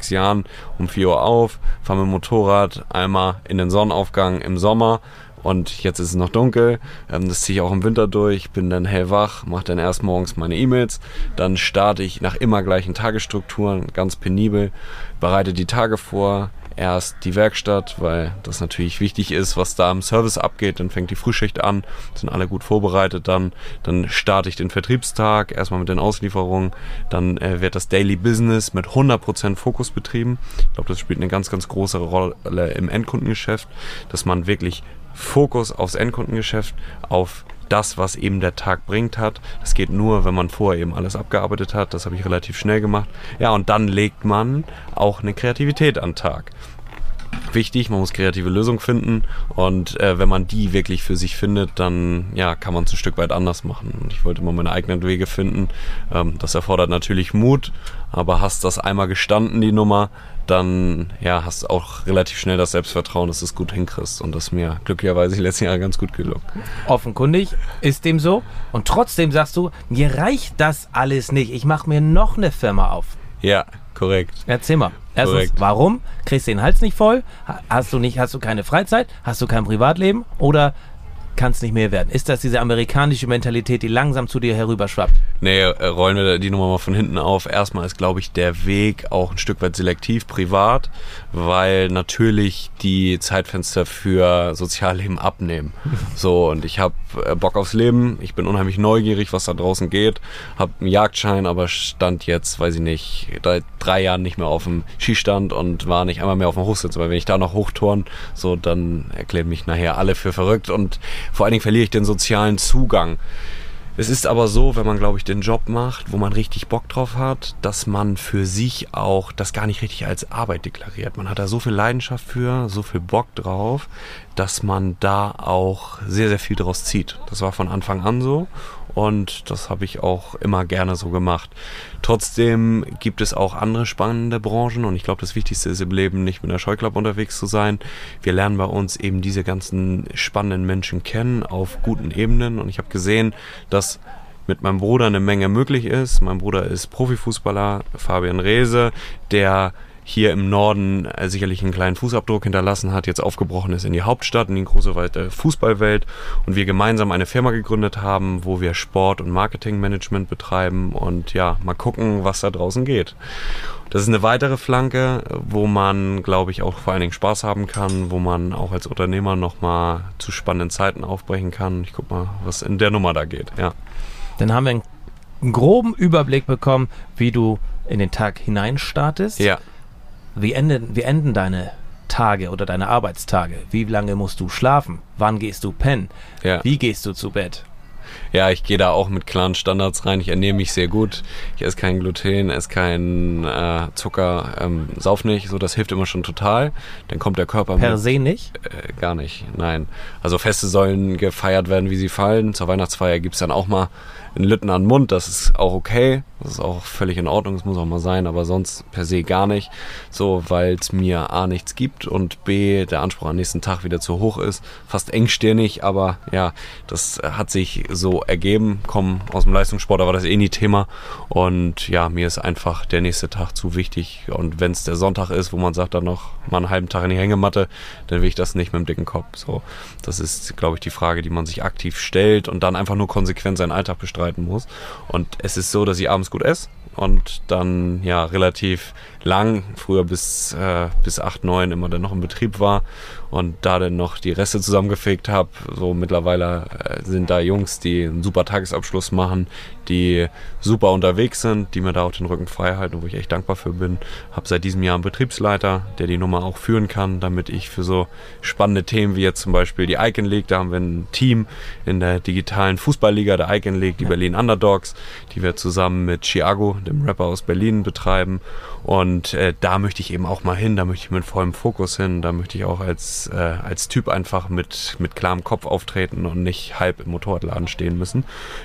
um 4 Uhr auf, fahre mit dem Motorrad einmal in den Sonnenaufgang im Sommer. Und jetzt ist es noch dunkel, das ziehe ich auch im Winter durch, bin dann hellwach, mache dann erst morgens meine E-Mails, dann starte ich nach immer gleichen Tagesstrukturen, ganz penibel, bereite die Tage vor, erst die Werkstatt, weil das natürlich wichtig ist, was da im Service abgeht, dann fängt die Frühschicht an, sind alle gut vorbereitet, dann starte ich den Vertriebstag, erstmal mit den Auslieferungen, dann wird das Daily Business mit 100% Fokus betrieben. Ich glaube, das spielt eine ganz, ganz große Rolle im Endkundengeschäft, dass man wirklich Fokus aufs Endkundengeschäft, auf das, was eben der Tag bringt hat. Das geht nur, wenn man vorher eben alles abgearbeitet hat. Das habe ich relativ schnell gemacht. Ja, und dann legt man auch eine Kreativität an den Tag. Wichtig, man muss kreative Lösungen finden und wenn man die wirklich für sich findet, dann ja, kann man es ein Stück weit anders machen. Und ich wollte immer meine eigenen Wege finden. Das erfordert natürlich Mut, aber hast das einmal gestanden, die Nummer, dann ja, hast du auch relativ schnell das Selbstvertrauen, dass du es gut hinkriegst. Und das ist mir glücklicherweise die letzten Jahre ganz gut gelungen. Offenkundig ist dem so. Und trotzdem sagst du, mir reicht das alles nicht. Ich mache mir noch eine Firma auf. Ja, korrekt. Erzähl mal. Erstens, warum? Kriegst du den Hals nicht voll? Hast du keine Freizeit? Hast du kein Privatleben? Oder kann es nicht mehr werden? Ist das diese amerikanische Mentalität, die langsam zu dir herüberschwappt? Nee, rollen wir die Nummer mal von hinten auf. Erstmal ist, glaube ich, der Weg auch ein Stück weit selektiv, privat, weil natürlich die Zeitfenster für Sozialleben abnehmen. So, und ich habe Bock aufs Leben, ich bin unheimlich neugierig, was da draußen geht, habe einen Jagdschein, aber stand jetzt, weiß ich nicht, seit 3 Jahren nicht mehr auf dem Skistand und war nicht einmal mehr auf dem Hochsitz, weil wenn ich da noch hochturn, so, dann erklären mich nachher alle für verrückt und vor allen Dingen verliere ich den sozialen Zugang. Es ist aber so, wenn man, glaube ich, den Job macht, wo man richtig Bock drauf hat, dass man für sich auch das gar nicht richtig als Arbeit deklariert. Man hat da so viel Leidenschaft für, so viel Bock drauf, dass man da auch sehr, sehr viel draus zieht. Das war von Anfang an so und das habe ich auch immer gerne so gemacht. Trotzdem gibt es auch andere spannende Branchen und ich glaube, das Wichtigste ist im Leben, nicht mit einer Scheuklappe unterwegs zu sein. Wir lernen bei uns eben diese ganzen spannenden Menschen kennen auf guten Ebenen und ich habe gesehen, dass mit meinem Bruder eine Menge möglich ist. Mein Bruder ist Profifußballer, Fabian Reese, der hier im Norden sicherlich einen kleinen Fußabdruck hinterlassen hat, jetzt aufgebrochen ist in die Hauptstadt, in die große weite Fußballwelt und wir gemeinsam eine Firma gegründet haben, wo wir Sport- und Marketingmanagement betreiben und ja, mal gucken, was da draußen geht. Das ist eine weitere Flanke, wo man, glaube ich, auch vor allen Dingen Spaß haben kann, wo man auch als Unternehmer nochmal zu spannenden Zeiten aufbrechen kann. Ich guck mal, was in der Nummer da geht, ja. Dann haben wir einen groben Überblick bekommen, wie du in den Tag hineinstartest. Ja. Wie enden deine Tage oder deine Arbeitstage? Wie lange musst du schlafen? Wann gehst du pennen? Ja. Wie gehst du zu Bett? Ja, ich gehe da auch mit klaren Standards rein. Ich ernähre mich sehr gut. Ich esse kein Gluten, esse kein Zucker, sauf nicht. So, das hilft immer schon total. Dann kommt der Körper per se nicht? Gar nicht, nein. Also Feste sollen gefeiert werden, wie sie fallen. Zur Weihnachtsfeier gibt's dann auch mal einen Lütten an den Mund. Das ist auch okay. Das ist auch völlig in Ordnung. Das muss auch mal sein. Aber sonst per se gar nicht. So, weil es mir A, nichts gibt und B, der Anspruch am nächsten Tag wieder zu hoch ist. Fast engstirnig, aber ja, das hat sich so ergeben. Kommen aus dem Leistungssport, da war das eh nie Thema. Und ja, mir ist einfach der nächste Tag zu wichtig. Und wenn es der Sonntag ist, wo man sagt, dann noch mal einen halben Tag in die Hängematte, dann will ich das nicht mit dem dicken Kopf. So, das ist, glaube ich, die Frage, die man sich aktiv stellt und dann einfach nur konsequent seinen Alltag bestreiten muss. Und es ist so, dass ich abends gut esse und dann ja relativ lang, früher bis 8, 9 immer dann noch im Betrieb war und da dann noch die Reste zusammengefegt habe. So mittlerweile sind da Jungs, die einen super Tagesabschluss machen, die super unterwegs sind, die mir da auch den Rücken frei halten, wo ich echt dankbar für bin. Habe seit diesem Jahr einen Betriebsleiter, der die Nummer auch führen kann, damit ich für so spannende Themen wie jetzt zum Beispiel die Icon League, da haben wir ein Team in der digitalen Fußballliga der Icon League, die Berlin Underdogs, die wir zusammen mit Chiago, dem Rapper aus Berlin, betreiben. Und da möchte ich eben auch mal hin, da möchte ich mit vollem Fokus hin, da möchte ich auch als Typ einfach mit klarem Kopf auftreten und nicht halb im Motorradladen stehen müssen.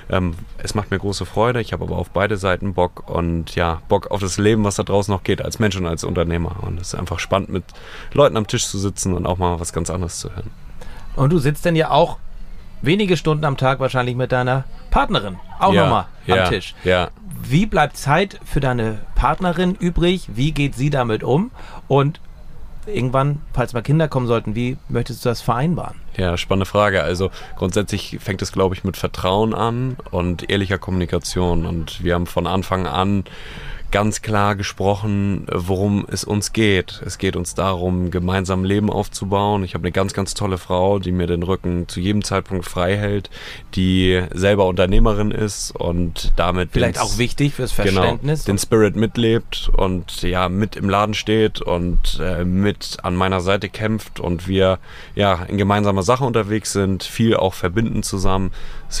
Es macht mir große Freude, ich habe aber auf beide Seiten Bock und ja, Bock auf das Leben, was da draußen noch geht, als Mensch und als Unternehmer. Und es ist einfach spannend, mit Leuten am Tisch zu sitzen und auch mal was ganz anderes zu hören. Und du sitzt denn ja auch wenige Stunden am Tag wahrscheinlich mit deiner Partnerin auch nochmal am Tisch. Ja. Wie bleibt Zeit für deine Partnerin übrig? Wie geht sie damit um? Und irgendwann, falls mal Kinder kommen sollten, wie möchtest du das vereinbaren? Ja, spannende Frage. Also grundsätzlich fängt es, glaube ich, mit Vertrauen an und ehrlicher Kommunikation. Und wir haben von Anfang an ganz klar gesprochen, worum es uns geht. Es geht uns darum, gemeinsam ein Leben aufzubauen. Ich habe eine ganz, ganz tolle Frau, die mir den Rücken zu jedem Zeitpunkt frei hält, die selber Unternehmerin ist und damit vielleicht auch wichtig fürs Verständnis. Den Spirit mitlebt und ja mit im Laden steht und mit an meiner Seite kämpft und wir ja in gemeinsamer Sache unterwegs sind, viel auch verbinden zusammen. Das ist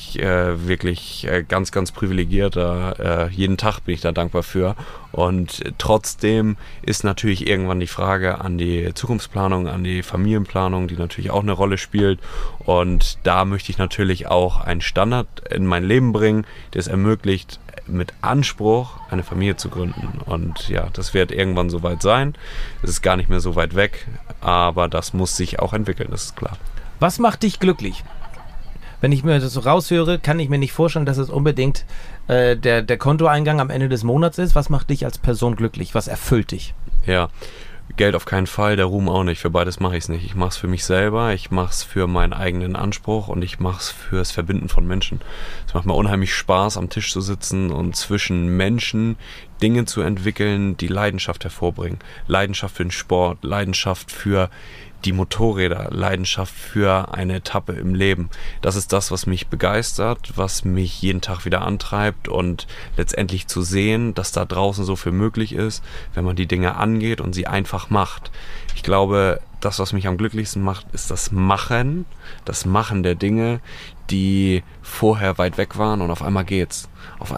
wirklich ganz, ganz privilegiert. Jeden Tag bin ich da dankbar für. Und trotzdem ist natürlich irgendwann die Frage an die Zukunftsplanung, an die Familienplanung, die natürlich auch eine Rolle spielt. Und da möchte ich natürlich auch einen Standard in mein Leben bringen, der es ermöglicht, mit Anspruch eine Familie zu gründen. Und ja, das wird irgendwann soweit sein. Es ist gar nicht mehr so weit weg, aber das muss sich auch entwickeln, das ist klar. Was macht dich glücklich? Wenn ich mir das so raushöre, kann ich mir nicht vorstellen, dass es unbedingt der Kontoeingang am Ende des Monats ist. Was macht dich als Person glücklich? Was erfüllt dich? Ja, Geld auf keinen Fall, der Ruhm auch nicht. Für beides mache ich es nicht. Ich mache es für mich selber, ich mache es für meinen eigenen Anspruch und ich mache es fürs Verbinden von Menschen. Es macht mir unheimlich Spaß, am Tisch zu sitzen und zwischen Menschen Dinge zu entwickeln, die Leidenschaft hervorbringen. Leidenschaft für den Sport, Leidenschaft für die Motorräder, Leidenschaft für eine Etappe im Leben. Das ist das, was mich begeistert, was mich jeden Tag wieder antreibt und letztendlich zu sehen, dass da draußen so viel möglich ist, wenn man die Dinge angeht und sie einfach macht. Ich glaube, das, was mich am glücklichsten macht, ist das Machen der Dinge, die vorher weit weg waren und auf einmal geht's.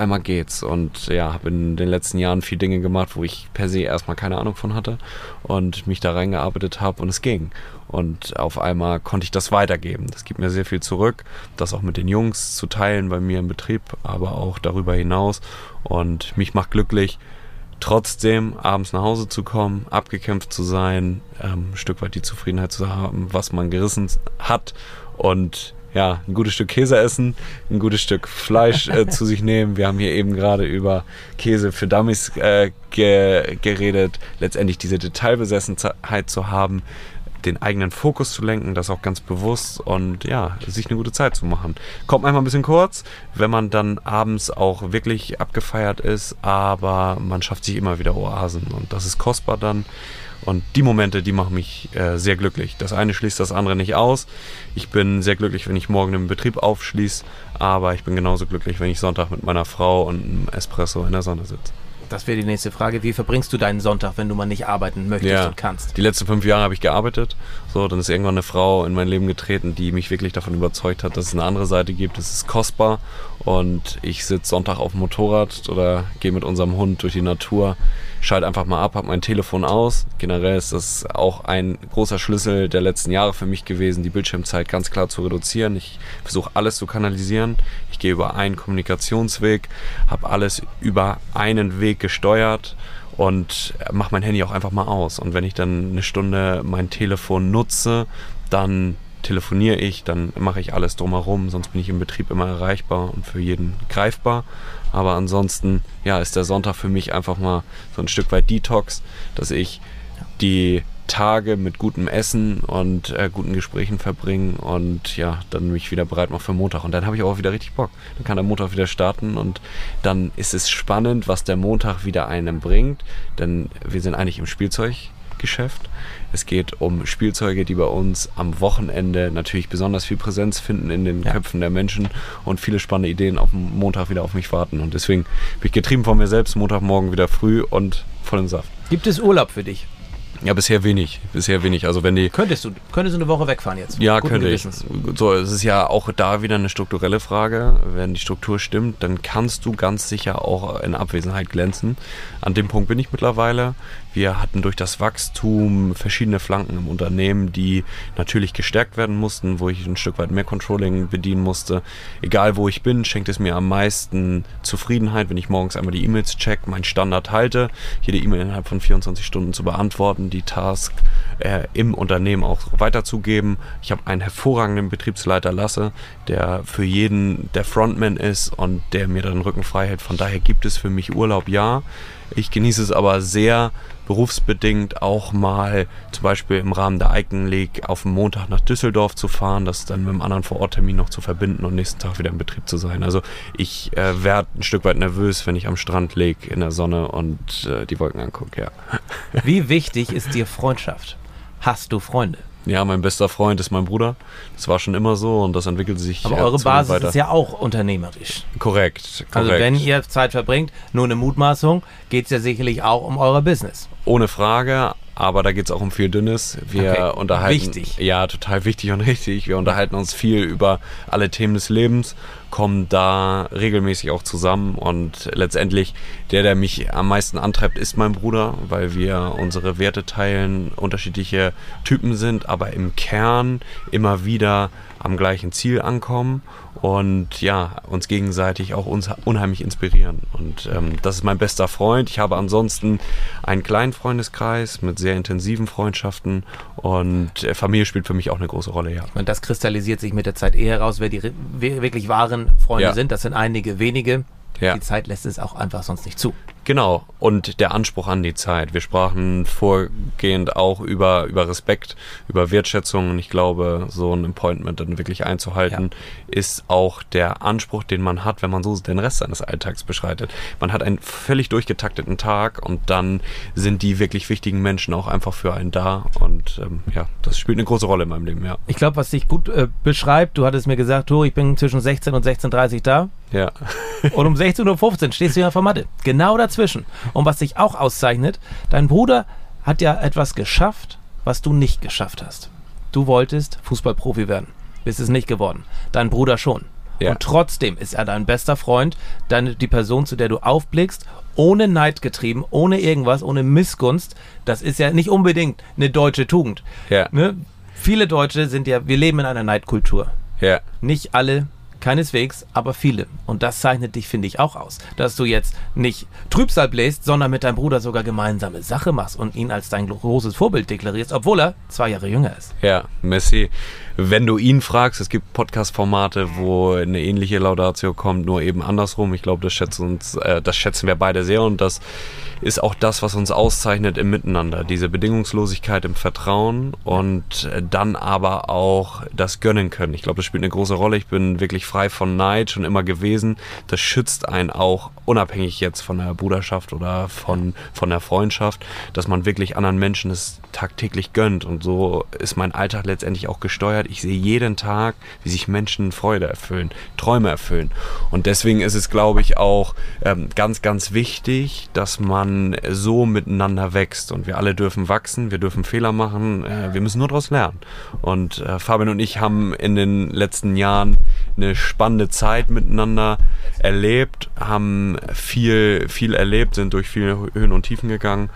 Und ja, habe in den letzten Jahren viel Dinge gemacht, wo ich per se erstmal keine Ahnung von hatte und mich da reingearbeitet habe und es ging. Und auf einmal konnte ich das weitergeben. Das gibt mir sehr viel zurück, das auch mit den Jungs zu teilen bei mir im Betrieb, aber auch darüber hinaus. Und mich macht glücklich, trotzdem abends nach Hause zu kommen, abgekämpft zu sein, ein Stück weit die Zufriedenheit zu haben, was man gerissen hat und ja, ein gutes Stück Käse essen, ein gutes Stück Fleisch zu sich nehmen. Wir haben hier eben gerade über Käse für Dummies geredet. Letztendlich diese Detailbesessenheit zu haben, den eigenen Fokus zu lenken, das auch ganz bewusst und ja, sich eine gute Zeit zu machen. Kommt manchmal ein bisschen kurz, wenn man dann abends auch wirklich abgefeiert ist, aber man schafft sich immer wieder Oasen und das ist kostbar dann. Und die Momente, die machen mich sehr glücklich. Das eine schließt das andere nicht aus. Ich bin sehr glücklich, wenn ich morgen im Betrieb aufschließe, aber ich bin genauso glücklich, wenn ich Sonntag mit meiner Frau und einem Espresso in der Sonne sitze. Das wäre die nächste Frage. Wie verbringst du deinen Sonntag, wenn du mal nicht arbeiten möchtest und kannst? Die letzten 5 Jahre habe ich gearbeitet. So, dann ist irgendwann eine Frau in mein Leben getreten, die mich wirklich davon überzeugt hat, dass es eine andere Seite gibt. Es ist kostbar und ich sitze Sonntag auf dem Motorrad oder gehe mit unserem Hund durch die Natur, schalte einfach mal ab, habe mein Telefon aus. Generell ist das auch ein großer Schlüssel der letzten Jahre für mich gewesen, die Bildschirmzeit ganz klar zu reduzieren. Ich versuche alles zu kanalisieren. Ich gehe über einen Kommunikationsweg, habe alles über einen Weg gesteuert und mache mein Handy auch einfach mal aus. Und wenn ich dann eine Stunde mein Telefon nutze, dann telefoniere ich, dann mache ich alles drumherum, sonst bin ich im Betrieb immer erreichbar und für jeden greifbar. Aber ansonsten, ja, ist der Sonntag für mich einfach mal so ein Stück weit Detox, dass ich die Tage mit gutem Essen und guten Gesprächen verbringen und ja, dann mich wieder bereit mache für Montag. Und dann habe ich auch wieder richtig Bock. Dann kann der Montag wieder starten und dann ist es spannend, was der Montag wieder einem bringt, denn wir sind eigentlich im Spielzeuggeschäft. Es geht um Spielzeuge, die bei uns am Wochenende natürlich besonders viel Präsenz finden in den Köpfen der Menschen und viele spannende Ideen auf dem Montag wieder auf mich warten. Und deswegen bin ich getrieben von mir selbst, Montagmorgen wieder früh und voll im Saft. Gibt es Urlaub für dich? Ja, bisher wenig. Also wenn die... Könntest du eine Woche wegfahren jetzt? Ja, könnte ich. So, es ist ja auch da wieder eine strukturelle Frage. Wenn die Struktur stimmt, dann kannst du ganz sicher auch in Abwesenheit glänzen. An dem Punkt bin ich mittlerweile. Wir hatten durch das Wachstum verschiedene Flanken im Unternehmen, die natürlich gestärkt werden mussten, wo ich ein Stück weit mehr Controlling bedienen musste. Egal wo ich bin, schenkt es mir am meisten Zufriedenheit, wenn ich morgens einmal die E-Mails check, meinen Standard halte, jede E-Mail innerhalb von 24 Stunden zu beantworten. haben, die Task im Unternehmen auch weiterzugeben. Ich habe einen hervorragenden Betriebsleiter Lasse, der für jeden der Frontman ist und der mir dann den Rücken frei hält. Von daher gibt es für mich Urlaub, ja. Ich genieße es aber sehr berufsbedingt auch mal zum Beispiel im Rahmen der Icon League auf dem Montag nach Düsseldorf zu fahren, das dann mit einem anderen Vororttermin noch zu verbinden und nächsten Tag wieder im Betrieb zu sein. Also ich werde ein Stück weit nervös, wenn ich am Strand liege in der Sonne und die Wolken angucke, ja. Wie wichtig ist dir Freundschaft? Hast du Freunde? Ja, mein bester Freund ist mein Bruder. Das war schon immer so und das entwickelt sich. Aber eure Basis weiter. Ist ja auch unternehmerisch. Korrekt. Also wenn ihr Zeit verbringt, nur eine Mutmaßung, geht es ja sicherlich auch um euer Business. Ohne Frage, aber da geht es auch um viel Dünnes. Wir unterhalten. Wichtig. Ja, total wichtig und richtig. Wir unterhalten uns viel über alle Themen des Lebens, kommen da regelmäßig auch zusammen und letztendlich der mich am meisten antreibt, ist mein Bruder, weil wir unsere Werte teilen, unterschiedliche Typen sind, aber im Kern immer wieder am gleichen Ziel ankommen und ja, uns gegenseitig auch unheimlich inspirieren. Und das ist mein bester Freund. Ich habe ansonsten einen kleinen Freundeskreis mit sehr intensiven Freundschaften und Familie spielt für mich auch eine große Rolle, ja. Und das kristallisiert sich mit der Zeit eher heraus, wer die wirklich wahren Freunde sind. Das sind einige wenige. Ja. Die Zeit lässt es auch einfach sonst nicht zu. Genau, und der Anspruch an die Zeit. Wir sprachen vorgehend auch über Respekt, über Wertschätzung und ich glaube, so ein Appointment dann wirklich einzuhalten, ist auch der Anspruch, den man hat, wenn man so den Rest seines Alltags beschreitet. Man hat einen völlig durchgetakteten Tag und dann sind die wirklich wichtigen Menschen auch einfach für einen da und das spielt eine große Rolle in meinem Leben, ja. Ich glaube, was dich gut beschreibt, du hattest mir gesagt, ich bin zwischen 16 und 16:30 Uhr da. Ja. Und um 16:15 Uhr stehst du ja vor Matte. Genau dazwischen. Und was dich auch auszeichnet, dein Bruder hat ja etwas geschafft, was du nicht geschafft hast. Du wolltest Fußballprofi werden. Bist es nicht geworden. Dein Bruder schon. Ja. Und trotzdem ist er dein bester Freund, die Person, zu der du aufblickst, ohne Neid getrieben, ohne irgendwas, ohne Missgunst. Das ist ja nicht unbedingt eine deutsche Tugend. Ja. Ne? Viele Deutsche wir leben in einer Neidkultur. Ja. Nicht alle, keineswegs, aber viele. Und das zeichnet dich, finde ich, auch aus. Dass du jetzt nicht Trübsal bläst, sondern mit deinem Bruder sogar gemeinsame Sache machst und ihn als dein großes Vorbild deklarierst, obwohl er 2 Jahre jünger ist. Ja, Messi. Wenn du ihn fragst, es gibt Podcast-Formate, wo eine ähnliche Laudatio kommt, nur eben andersrum. Ich glaube, das schätzen wir beide sehr und das ist auch das, was uns auszeichnet im Miteinander. Diese Bedingungslosigkeit im Vertrauen und dann aber auch das Gönnen können. Ich glaube, das spielt eine große Rolle. Ich bin wirklich frei von Neid, schon immer gewesen. Das schützt einen auch, unabhängig jetzt von der Bruderschaft oder von der Freundschaft, dass man wirklich anderen Menschen es tagtäglich gönnt. Und so ist mein Alltag letztendlich auch gesteuert. Ich sehe jeden Tag, wie sich Menschen Freude erfüllen, Träume erfüllen. Und deswegen ist es, glaube ich, auch ganz, ganz wichtig, dass man so miteinander wächst. Und wir alle dürfen wachsen, wir dürfen Fehler machen, wir müssen nur daraus lernen. Und Fabian und ich haben in den letzten Jahren eine spannende Zeit miteinander erlebt, haben viel erlebt, sind durch viele Höhen und Tiefen gegangen.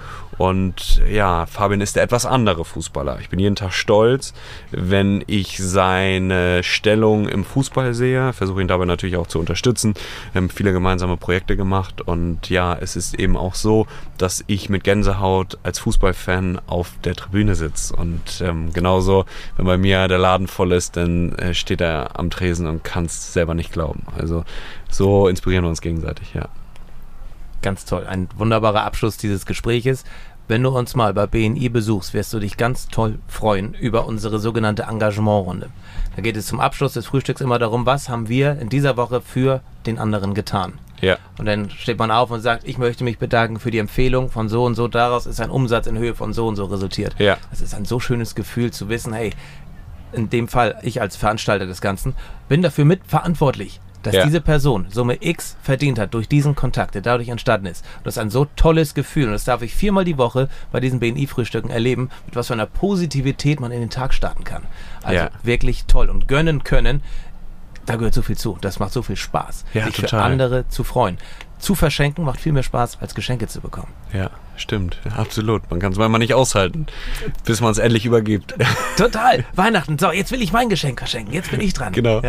Und ja, Fabian ist der etwas andere Fußballer. Ich bin jeden Tag stolz, wenn ich seine Stellung im Fußball sehe. Versuche ihn dabei natürlich auch zu unterstützen. Wir haben viele gemeinsame Projekte gemacht. Und ja, es ist eben auch so, dass ich mit Gänsehaut als Fußballfan auf der Tribüne sitze. Und genauso, wenn bei mir der Laden voll ist, dann steht er am Tresen und kann es selber nicht glauben. Also so inspirieren wir uns gegenseitig, ja. Ganz toll. Ein wunderbarer Abschluss dieses Gespräches. Wenn du uns mal bei BNI besuchst, wirst du dich ganz toll freuen über unsere sogenannte Engagementrunde. Da geht es zum Abschluss des Frühstücks immer darum, was haben wir in dieser Woche für den anderen getan. Ja. Und dann steht man auf und sagt, ich möchte mich bedanken für die Empfehlung von so und so. Daraus ist ein Umsatz in Höhe von so und so resultiert. Ja. Das ist ein so schönes Gefühl zu wissen, hey, in dem Fall ich als Veranstalter des Ganzen bin dafür mitverantwortlich, dass diese Person Summe X verdient hat durch diesen Kontakt, der dadurch entstanden ist. Und das ist ein so tolles Gefühl und das darf ich 4-mal die Woche bei diesen BNI-Frühstücken erleben, mit was für einer Positivität man in den Tag starten kann. Also wirklich toll. Und gönnen können, da gehört so viel zu. Das macht so viel Spaß, sich total für andere zu freuen. Zu verschenken macht viel mehr Spaß, als Geschenke zu bekommen. Ja, stimmt. Ja, absolut. Man kann es manchmal nicht aushalten, bis man es endlich übergibt. Total. Weihnachten. So, jetzt will ich mein Geschenk verschenken. Jetzt bin ich dran. Genau. Ja.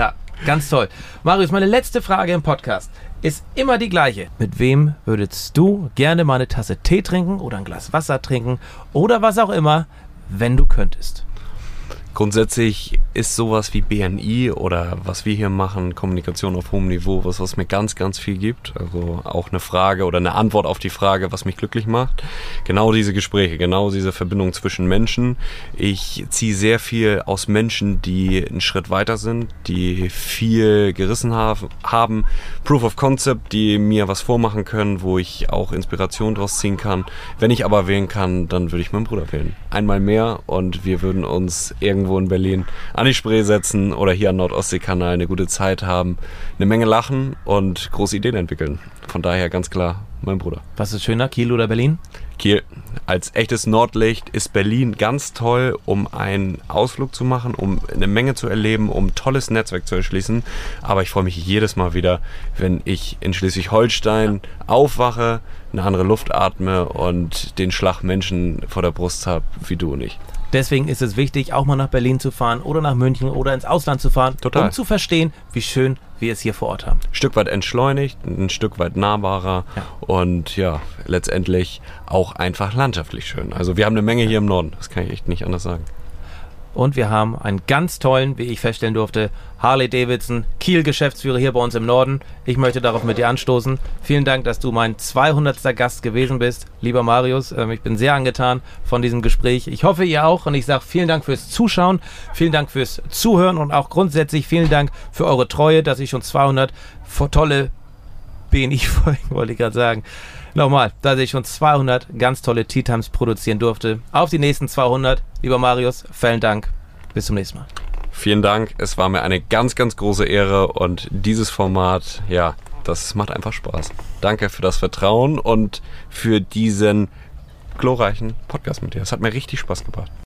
Ganz toll. Marius, meine letzte Frage im Podcast ist immer die gleiche. Mit wem würdest du gerne mal eine Tasse Tee trinken oder ein Glas Wasser trinken oder was auch immer, wenn du könntest? Grundsätzlich ist sowas wie BNI oder was wir hier machen, Kommunikation auf hohem Niveau, was mir ganz, ganz viel gibt. Also auch eine Frage oder eine Antwort auf die Frage, was mich glücklich macht. Genau diese Gespräche, genau diese Verbindung zwischen Menschen. Ich ziehe sehr viel aus Menschen, die einen Schritt weiter sind, die viel gerissen haben. Proof of Concept, die mir was vormachen können, wo ich auch Inspiration draus ziehen kann. Wenn ich aber wählen kann, dann würde ich meinen Bruder wählen. Einmal mehr und wir würden uns irgendwo in Berlin an die Spree setzen oder hier am Nord-Ostsee-Kanal eine gute Zeit haben, eine Menge lachen und große Ideen entwickeln. Von daher ganz klar mein Bruder. Was ist schöner, Kiel oder Berlin? Kiel. Als echtes Nordlicht ist Berlin ganz toll, um einen Ausflug zu machen, um eine Menge zu erleben, um ein tolles Netzwerk zu erschließen. Aber ich freue mich jedes Mal wieder, wenn ich in Schleswig-Holstein aufwache, eine andere Luft atme und den Schlag Menschen vor der Brust habe, wie du und ich. Deswegen ist es wichtig, auch mal nach Berlin zu fahren oder nach München oder ins Ausland zu fahren, Total. um zu verstehen, wie schön wir es hier vor Ort haben. Ein Stück weit entschleunigt, ein Stück weit nahbarer und ja, letztendlich auch einfach landschaftlich schön. Also wir haben eine Menge hier im Norden, das kann ich echt nicht anders sagen. Und wir haben einen ganz tollen, wie ich feststellen durfte, Harley-Davidson, Kiel-Geschäftsführer hier bei uns im Norden. Ich möchte darauf mit dir anstoßen. Vielen Dank, dass du mein 200. Gast gewesen bist. Lieber Marius, ich bin sehr angetan von diesem Gespräch. Ich hoffe, ihr auch. Und ich sage vielen Dank fürs Zuschauen, vielen Dank fürs Zuhören und auch grundsätzlich vielen Dank für eure Treue, dass ich schon 200 tolle BNI-Folgen, wollte ich gerade sagen, nochmal, dass ich schon 200 ganz tolle Tea Times produzieren durfte. Auf die nächsten 200. Lieber Marius, vielen Dank. Bis zum nächsten Mal. Vielen Dank. Es war mir eine ganz, ganz große Ehre und dieses Format, ja, das macht einfach Spaß. Danke für das Vertrauen und für diesen glorreichen Podcast mit dir. Es hat mir richtig Spaß gebracht.